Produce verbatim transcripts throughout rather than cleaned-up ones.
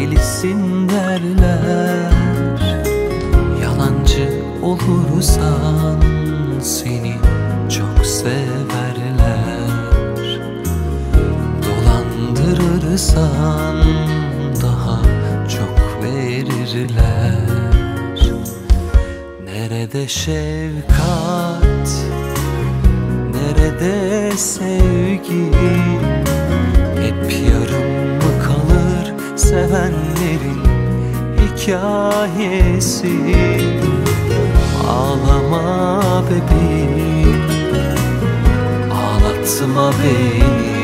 delisin derler. Yalancı olursan seni çok severler. Dolandırırsan daha çok verirler. Nerede şefkat, nerede sevgi? Hep yarım mı kalır sevenlerin hikayesi? Ağlama bebeğim, ağlatma beni.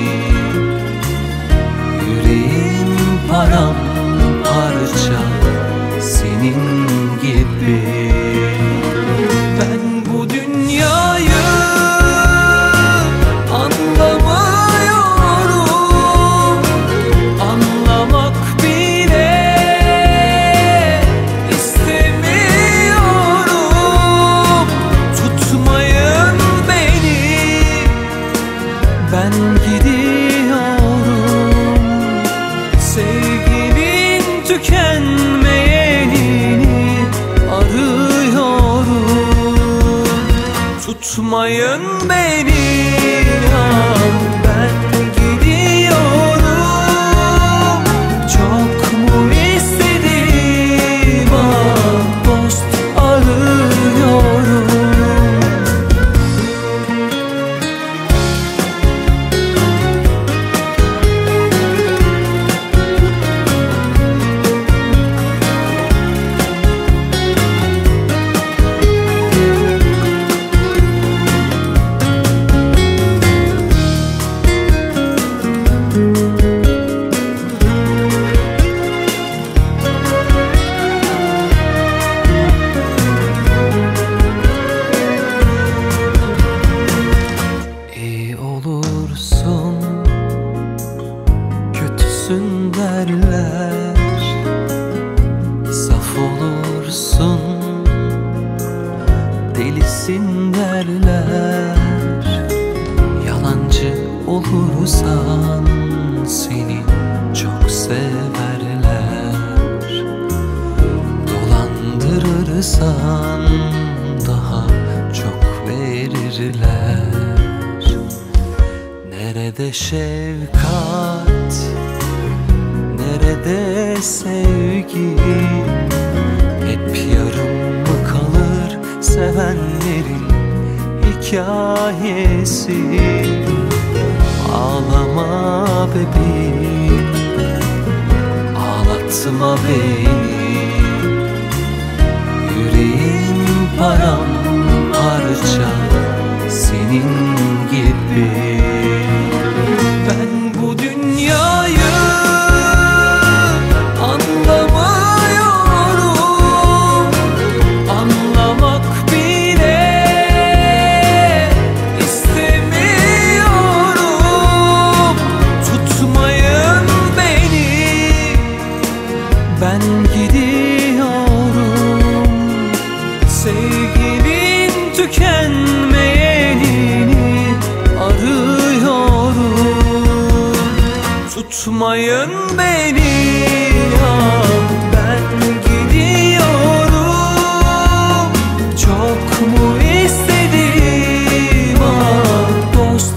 Yüreğim paramparça senin gibi. Ben bu dünyayı anlamıyorum, anlamak bile istemiyorum. Tutmayın beni, ben gidiyorum. Sevginin tükenmeyenini arıyorum. Tutmayın beni, ah, ben gidiyorum. Çok mu istedim, ah, dost arıyorum. Kötüsün derler, saf olursun, delisin derler. Yalancı olursan seni çok severler. Dolandırırsan daha çok verirler. Nerede şefkat, nerede sevgi? Hep yarım mı kalır sevenlerin hikayesi? Ağlama bebeğim, ağlatma beni. Yüreğim paramparça senin gibi. Ben bu dünyayı anlamıyorum, anlamak bile istemiyorum. Tutmayın beni, ben gidiyorum. Sevginin tükenmeyenini arıyorum. Tutmayın beni, ah, ben gidiyorum. Çok mu istedim, ah, dost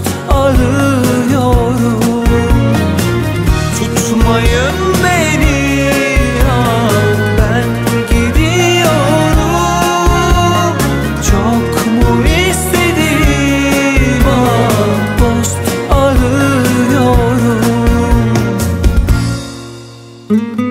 arıyorum. Tutmayın beni, ah, ben gidiyorum. Çok mu istedim, ah, dost arıyorum.